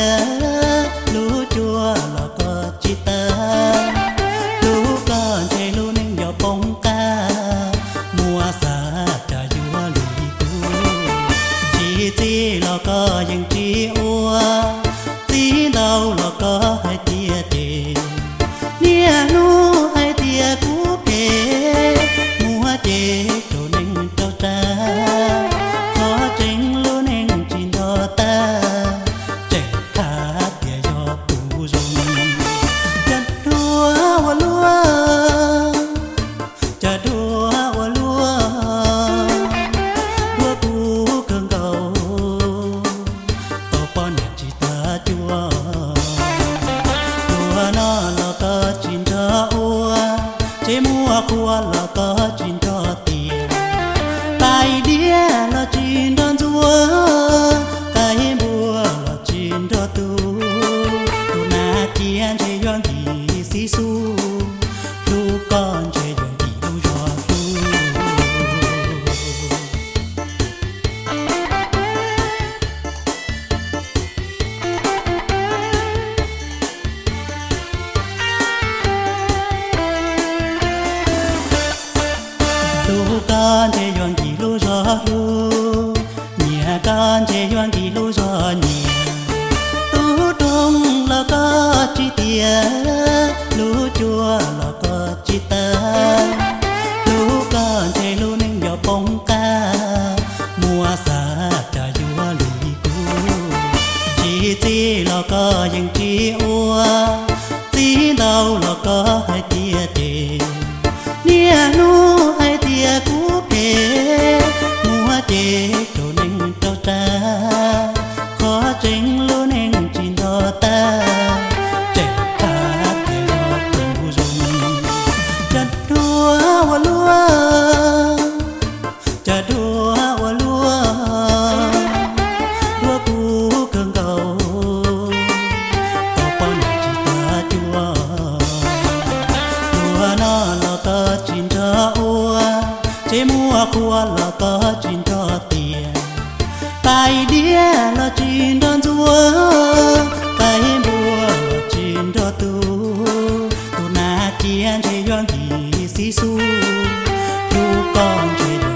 tia lú chua là có chi ta lú con chơi lú nên nhỏ bóng ca mùa xa trả vua lụy cu chỉ là có những chi ua chỉ đâu là có hai tia tiền nia nu hai tia cú kề mùa chê trổ nên trao tra khó tránh luôn nên chỉ đó ta chạy khá tia do tu dùng chặt đua hoa lúa chặt đua hoa lúa đua cú cơn cầu tao bao nhiêu chỉ ta chua đua nó là có chín cho ua chế mua cua là có chín cho tiền tài đĩa là chín đơn chúa cái bùa là chín cho tu tu na tiền chế doan gì xí su lu con chế doan gì lu cho tu lu con chế doan gì lu cho lu nhà con chế doan gì lu cho nhà tu trung là có chi tiền lu chua là có chi ta lu con chế lu nên nhỏ bóng ca mùa xa trả vua lụy cu chỉ là có những chi ua chỉ đâu là có hai tia tiền nia nu hai tia cú kề mùa chê trổ nên trao tra khó tránh luôn nên chỉ đó ta chạy khá tia do tu dùng chặt đua hoa lúa chặt đua hoa lúa đua cú cơn cầu tao bao nhiêu chỉ ta chua đua nó là có chín cho ua chế mua cua là có chín cho tiền tài đĩa là chín đơn chúa cái bùa là chín cho tu tu na tiền chế doan gì xí su lu con chế